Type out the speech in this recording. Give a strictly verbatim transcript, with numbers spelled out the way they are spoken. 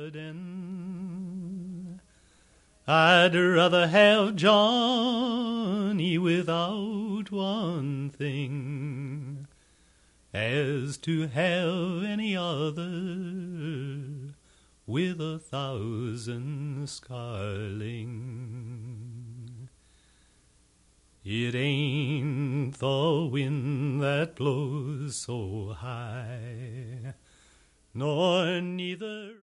garden. I'd rather have Johnny without one thing as to have any other with a thousand scarling. It ain't the wind that blows so high, nor neither